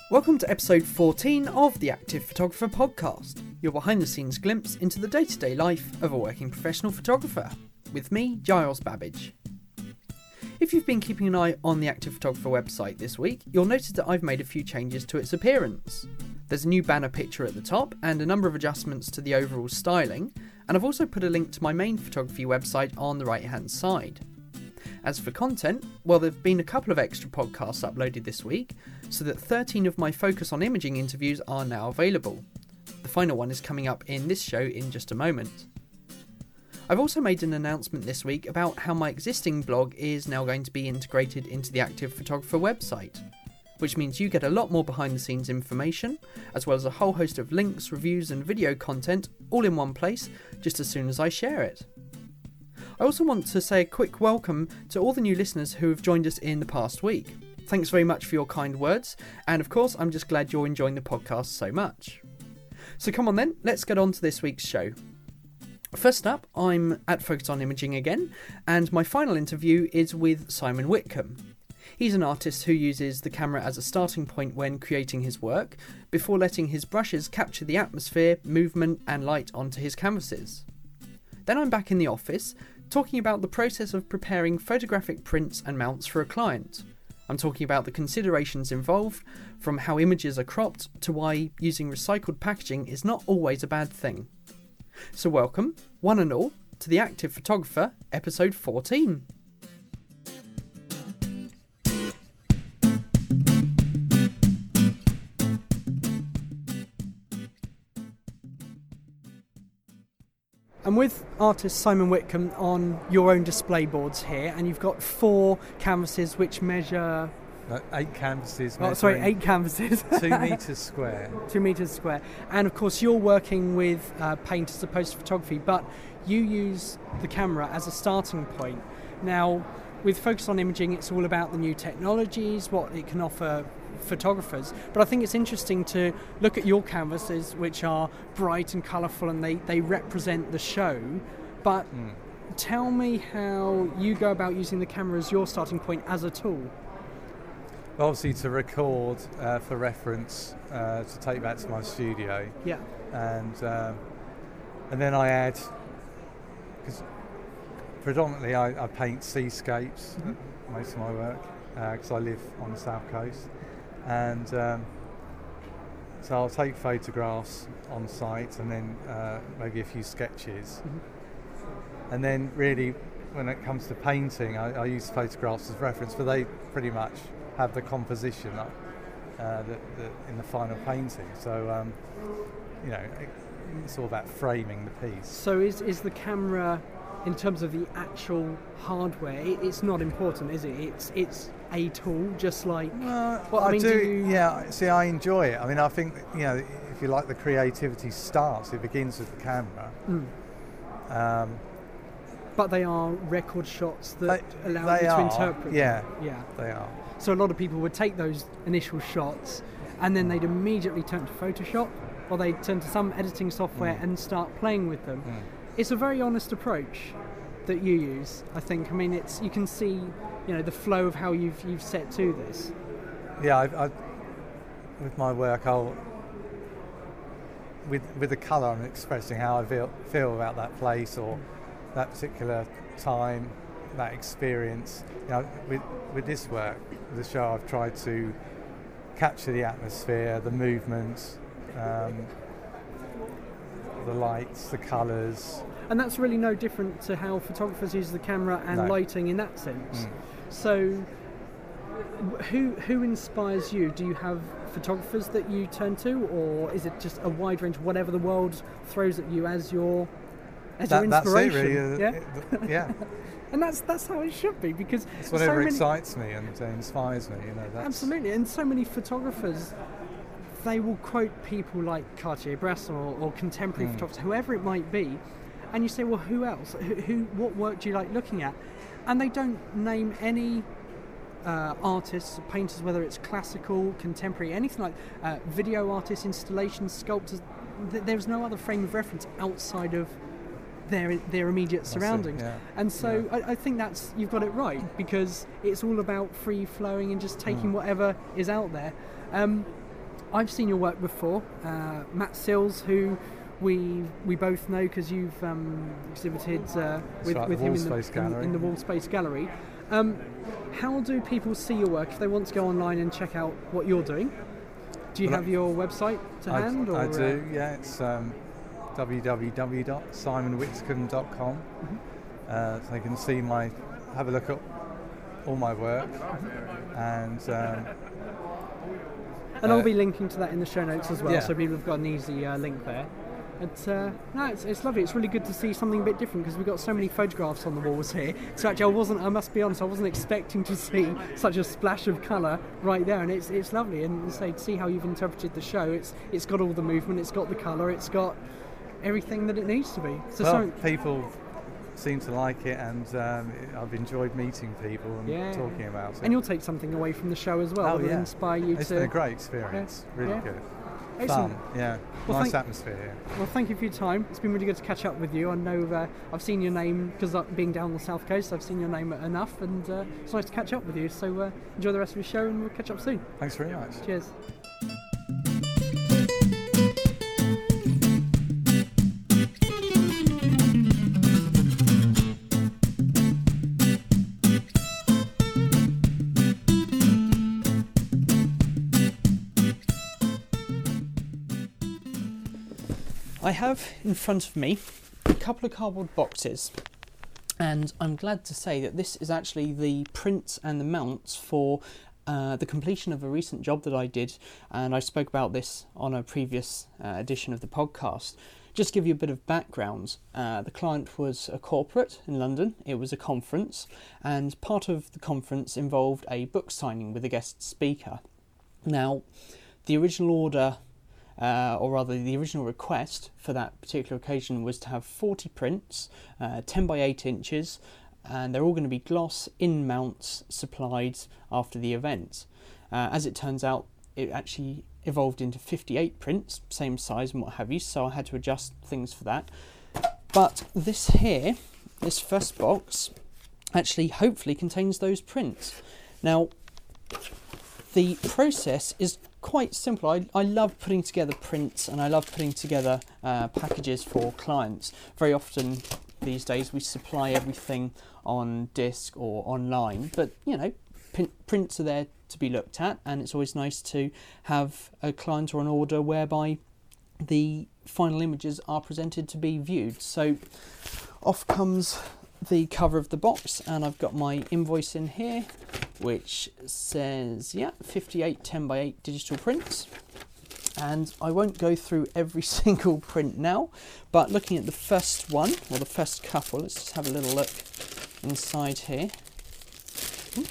Welcome to episode 14 of the Active Photographer Podcast, your behind-the-scenes glimpse into the day-to-day life of a working professional photographer, with me, Giles Babbage. If you've been keeping an eye on the Active Photographer website this week, you'll notice that I've made a few changes to its appearance. There's a new banner picture at the top and a number of adjustments to the overall styling, and I've also put a link to my main photography website on the right-hand side. As for content, well, there have been a couple of extra podcasts uploaded this week, so that 13 of my Focus on Imaging interviews are now available. The final one is coming up in this show in just a moment. I've also made an announcement this week about how my existing blog is now going to be integrated into the Active Photographer website, which means you get a lot more behind the scenes information, as well as a whole host of links, reviews and video content all in one place just as soon as I share it. I also want to say a quick welcome to all the new listeners who have joined us in the past week. Thanks very much for your kind words, and of course I'm just glad you're enjoying the podcast so much. So come on then, let's get on to this week's show. First up, I'm at Focus on Imaging again, and my final interview is with Simon Whitcomb. He's an artist who uses the camera as a starting point when creating his work, before letting his brushes capture the atmosphere, movement and light onto his canvases. Then I'm back in the office, talking about the process of preparing photographic prints and mounts for a client. I'm talking about the considerations involved, from how images are cropped to why using recycled packaging is not always a bad thing. So welcome, one and all, to the Active Photographer, episode 14. I'm with artist Simon Whitcomb on your own display boards here, and you've got 4 canvases which measure... 8 canvases. 8 canvases. 2 metres square. 2 metres square. And of course you're working with paint as opposed to photography, but you use the camera as a starting point. Now, with Focus on Imaging, it's all about the new technologies, what it can offer photographers, but I think it's interesting to look at your canvases, which are bright and colourful, and they represent the show. But tell me how you go about using the camera as your starting point as a tool. Obviously to record for reference, to take back to my studio. Yeah. And then I add, because predominantly I paint seascapes, most of my work, because I live on the south coast. And so I'll take photographs on site and then maybe a few sketches. And then really when it comes to painting, I use photographs as reference, but they pretty much have the composition in the final painting. So, it's all about framing the piece. So is the camera, in terms of the actual hardware, it's not important, is it? It's a tool, just like... See, I enjoy it. I mean, I think, if you like, the creativity starts, it begins with the camera. But they are record shots that allow you to interpret them. Yeah, they are. So a lot of people would take those initial shots and then they'd immediately turn to Photoshop, or they'd turn to some editing software and start playing with them. It's a very honest approach that you use, I think. I mean, you can see, the flow of how you've set to this. Yeah, I with my work, with the colour, I'm expressing how I feel about that place or that particular time, that experience. With this work, the show, I've tried to capture the atmosphere, the movement, the lights, the colours. And that's really no different to how photographers use the camera and lighting in that sense. So who inspires you? Do you have photographers that you turn to, or is it just a wide range of whatever the world throws at you as your inspiration? That's it, really. Yeah. And that's how it should be, because it's whatever excites me and inspires me. Absolutely, and so many photographers, they will quote people like Cartier-Bresson or contemporary photographers, whoever it might be, and you say, well, who else? What work do you like looking at? And they don't name any artists, painters, whether it's classical, contemporary, anything like video artists, installations, sculptors. There's no other frame of reference outside of their immediate surroundings. And so I think you've got it right, because it's all about free flowing and just taking whatever is out there. I've seen your work before. Matt Sills, who we both know because you've exhibited with him in the Wall Space Gallery. How do people see your work if they want to go online and check out what you're doing? Do you have your website to hand? I do, yeah. It's www.simonwhitcomb.com. So they can see have a look at all my work, and I'll be linking to that in the show notes as well, yeah. So people have got an easy link there. It's lovely. It's really good to see something a bit different because we've got so many photographs on the walls here. So actually, I must be honest, I wasn't expecting to see such a splash of colour right there, and it's lovely. And to see how you've interpreted the show, it's got all the movement, it's got the colour, it's got everything that it needs to be. So people seem to like it, and I've enjoyed meeting people and talking about it. And you'll take something away from the show as well that will inspire you It's been a great experience, really good. Excellent. Fun, yeah. Well, nice atmosphere here. Well, thank you for your time. It's been really good to catch up with you. I know I've seen your name, because being down the South Coast, I've seen your name enough, and it's nice to catch up with you. So enjoy the rest of your show, and we'll catch up soon. Thanks very much. Cheers. I have in front of me a couple of cardboard boxes, and I'm glad to say that this is actually the prints and the mounts for the completion of a recent job that I did, and I spoke about this on a previous edition of the podcast. Just to give you a bit of background, the client was a corporate in London. It was a conference, and part of the conference involved a book signing with a guest speaker. Now, the original order, or rather the original request for that particular occasion, was to have 40 prints, 10 by 8 inches, and they're all going to be gloss in mounts supplied after the event. As it turns out, it actually evolved into 58 prints, same size and what have you, so I had to adjust things for that. But this first box, actually hopefully contains those prints. Now, the process is quite simple. I love putting together prints, and I love putting together packages for clients. Very often these days we supply everything on disc or online, but you know, prints are there to be looked at, and it's always nice to have a client or an order whereby the final images are presented to be viewed. So off comes the cover of the box, and I've got my invoice in here which says 58 10 by 8 digital prints, and I won't go through every single print now, but looking at the first one, or the first couple, let's just have a little look inside here. You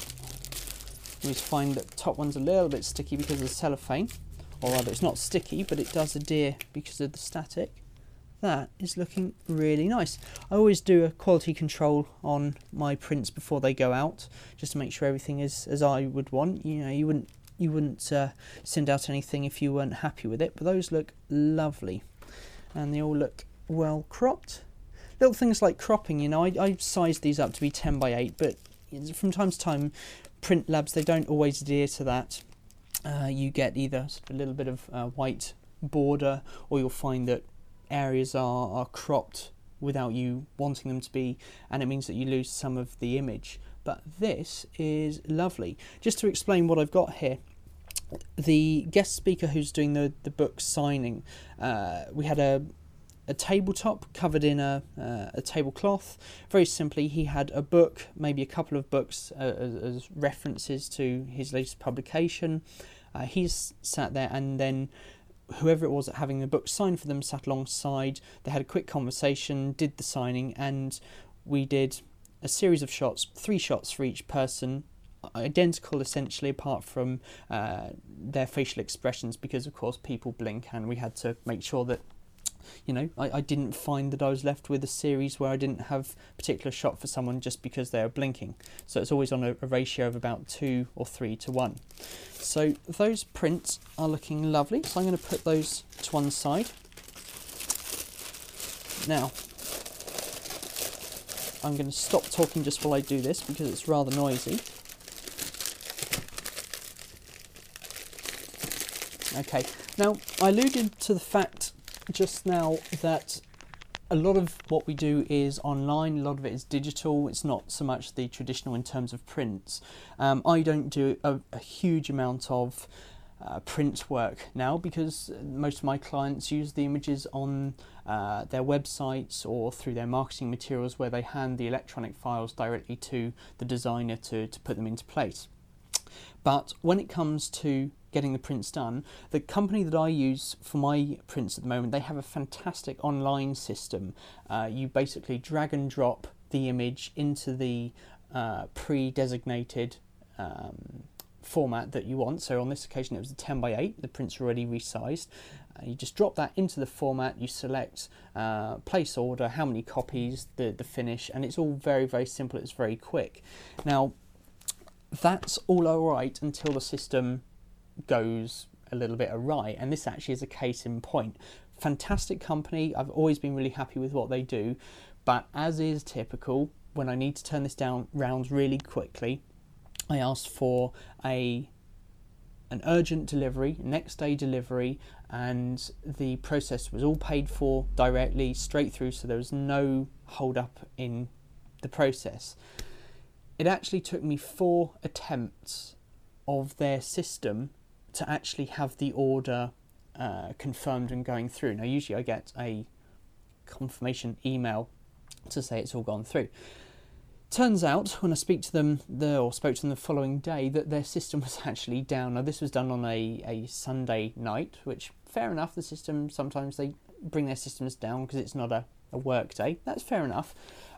always find that the top one's a little bit sticky because of the cellophane, or rather it's not sticky, but it does adhere because of the static. That is looking really nice. I always do a quality control on my prints before they go out, just to make sure everything is as I would want. You know, you wouldn't send out anything if you weren't happy with it, but those look lovely, and they all look well cropped. Little things like cropping, you know, I sized these up to be 10 by 8, but from time to time, print labs, they don't always adhere to that. You get either a little bit of white border, or you'll find that areas are cropped without you wanting them to be, and it means that you lose some of the image. But this is lovely. Just to explain what I've got here, the guest speaker who's doing the book signing, we had a tabletop covered in a tablecloth. Very simply, he had a book, maybe a couple of books as references to his latest publication. He's sat there, and then whoever it was having the book signed for them sat alongside. They had a quick conversation, did the signing, and we did a series of shots, 3 shots for each person, identical essentially, apart from their facial expressions, because of course people blink, and we had to make sure that, you know, I didn't find that I was left with a series where I didn't have a particular shot for someone just because they were blinking. So it's always on a ratio of about 2 or 3 to 1. So those prints are looking lovely, so I'm going to put those to one side. Now, I'm going to stop talking just while I do this because it's rather noisy. Okay, now I alluded to the fact just now that a lot of what we do is online, a lot of it is digital. It's not so much the traditional in terms of prints. I don't do a huge amount of print work now because most of my clients use the images on their websites or through their marketing materials where they hand the electronic files directly to the designer to put them into place. But when it comes to getting the prints done, the company that I use for my prints at the moment, they have a fantastic online system. You basically drag and drop the image into the pre-designated format that you want. So on this occasion it was a 10x8, the prints are already resized. You just drop that into the format, you select place order, how many copies, the finish, and it's all very, very simple, it's very quick. Now that's all alright until the system goes a little bit awry, and this actually is a case in point. Fantastic company, I've always been really happy with what they do, but as is typical, when I need to turn this round really quickly, I asked for an urgent delivery, next day delivery, and the process was all paid for directly, straight through, so there was no hold up in the process. It actually took me 4 attempts of their system to actually have the order confirmed and going through. Now usually I get a confirmation email to say it's all gone through. Turns out when I spoke to them the following day that their system was actually down. Now this was done on a Sunday night, which fair enough, the system, sometimes they bring their systems down because it's not a work day. That's fair enough.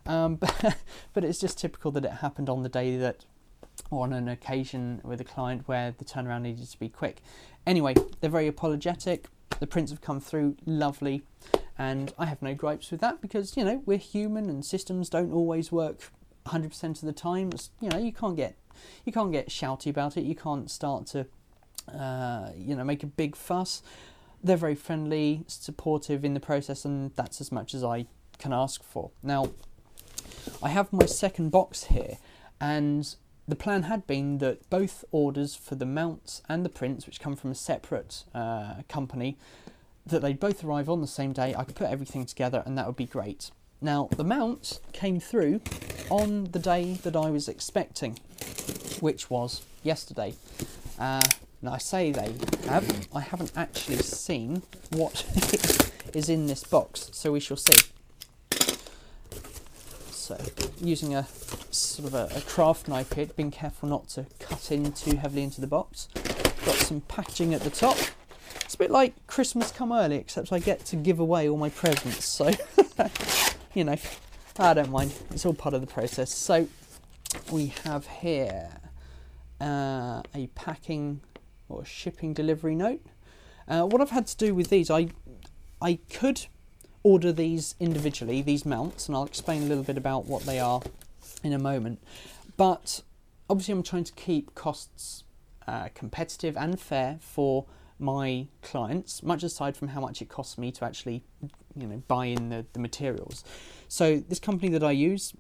But it's just typical that it happened on the day that, or on an occasion with a client where the turnaround needed to be quick. Anyway, they're very apologetic. The prints have come through lovely, and I have no gripes with that because, you know, we're human and systems don't always work 100% of the time. You know, you can't get shouty about it. You can't start to make a big fuss. They're very friendly, supportive in the process, and that's as much as I can ask for. Now, I have my second box here, and the plan had been that both orders for the mounts and the prints, which come from a separate company, that they'd both arrive on the same day. I could put everything together and that would be great. Now, the mounts came through on the day that I was expecting, which was yesterday. Now, I say they have. I haven't actually seen what is in this box, so we shall see. So, using a sort of a craft knife here, being careful not to cut in too heavily into the box. Got some packaging at the top. It's a bit like Christmas come early, except I get to give away all my presents, so, you know, I don't mind. It's all part of the process. So, we have here a packing or shipping delivery note. What I've had to do with these, I could order these individually, these mounts, and I'll explain a little bit about what they are in a moment. But obviously I'm trying to keep costs competitive and fair for my clients, much aside from how much it costs me to actually, you know, buy in the materials. So this company that I use,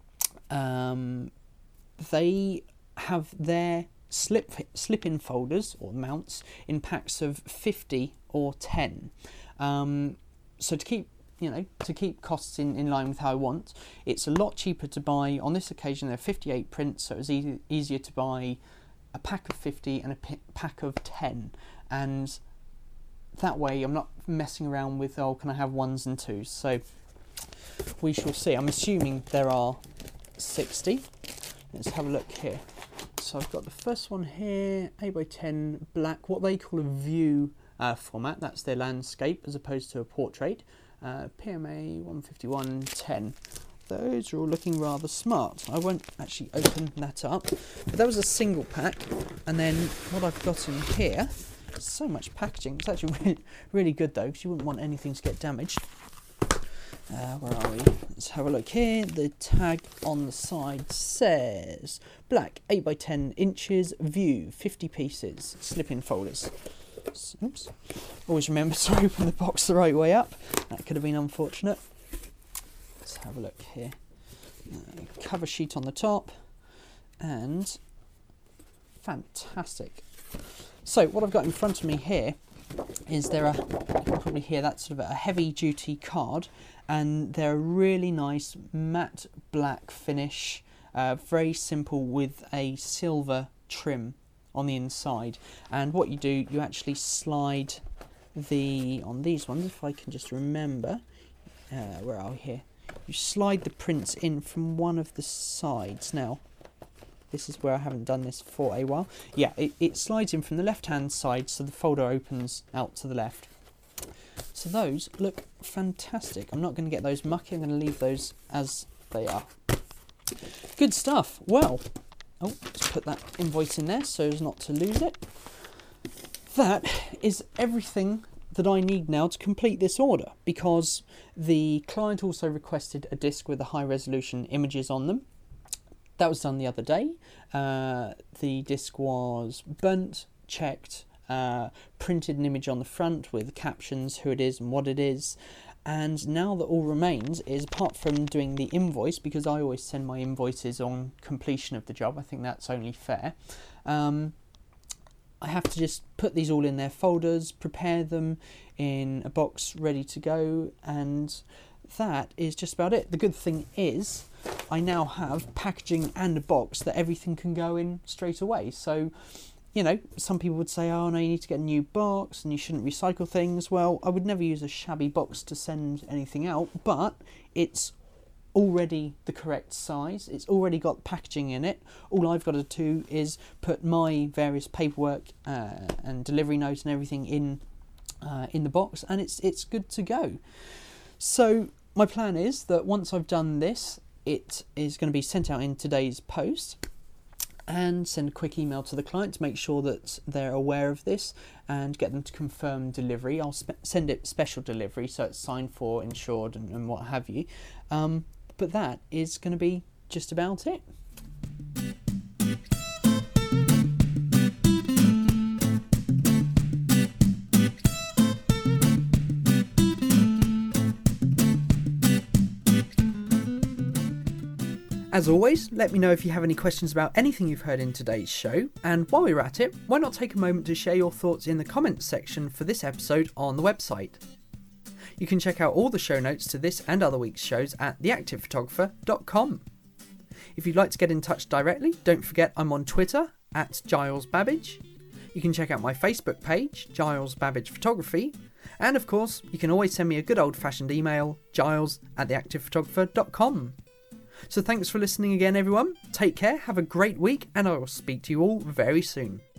they have their slip-in folders or mounts in packs of 50 or 10. So to keep costs in line with how I want, it's a lot cheaper to buy. On this occasion, there are 58 prints, so it was easier to buy a pack of 50 and a pack of 10. And that way, I'm not messing around with, oh, can I have 1s and 2s? So we shall see. I'm assuming there are 60. Let's have a look here. So I've got the first one here, 8x10 black, what they call a view format. That's their landscape as opposed to a portrait. PMA 15110. Those are all looking rather smart. I won't actually open that up. But that was a single pack. And then what I've got in here, so much packaging. It's actually really good though, because you wouldn't want anything to get damaged. Where are we? Let's have a look here. The tag on the side says black 8x10 inches view 50 pieces slip-in folders. Oops. Always remember to open the box the right way up. That could have been unfortunate. Let's have a look here. Cover sheet on the top, and fantastic. So what I've got in front of me here is you can probably hear that sort of a heavy duty card, and they're a really nice matte black finish, very simple with a silver trim on the inside. And what you do, you actually slide on these ones, if I can just remember, where are we here? You slide the prints in from one of the sides. Now, this is where I haven't done this for a while. Yeah, it slides in from the left-hand side, so the folder opens out to the left. So those look fantastic. I'm not going to get those mucky. I'm going to leave those as they are. Good stuff. Well, let's put that invoice in there so as not to lose it. That is everything that I need now to complete this order, because the client also requested a disc with the high resolution images on them. That was done the other day. The disc was burnt, checked, printed an image on the front with captions, who it is and what it is. And now that all remains is, apart from doing the invoice, because I always send my invoices on completion of the job, I think that's only fair, I have to just put these all in their folders, prepare them in a box ready to go, and that is just about it. The good thing is I now have packaging and a box that everything can go in straight away. So, you know, some people would say, oh no, you need to get a new box and you shouldn't recycle things. Well, I would never use a shabby box to send anything out, but it's already the correct size. It's already got packaging in it. All I've got to do is put my various paperwork and delivery notes and everything in the box, and it's good to go. So my plan is that once I've done this, it is going to be sent out in today's post, and send a quick email to the client to make sure that they're aware of this and get them to confirm delivery. I'll send it special delivery, so it's signed for, insured and what have you. But that is going to be just about it. As always, let me know if you have any questions about anything you've heard in today's show, and while we're at it, why not take a moment to share your thoughts in the comments section for this episode on the website. You can check out all the show notes to this and other week's shows at theactivephotographer.com. If you'd like to get in touch directly, don't forget I'm on Twitter at Giles Babbage. You can check out my Facebook page, Giles Babbage Photography, and of course, you can always send me a good old-fashioned email, giles@theactivephotographer.com. So thanks for listening again, everyone. Take care, have a great week, and I will speak to you all very soon.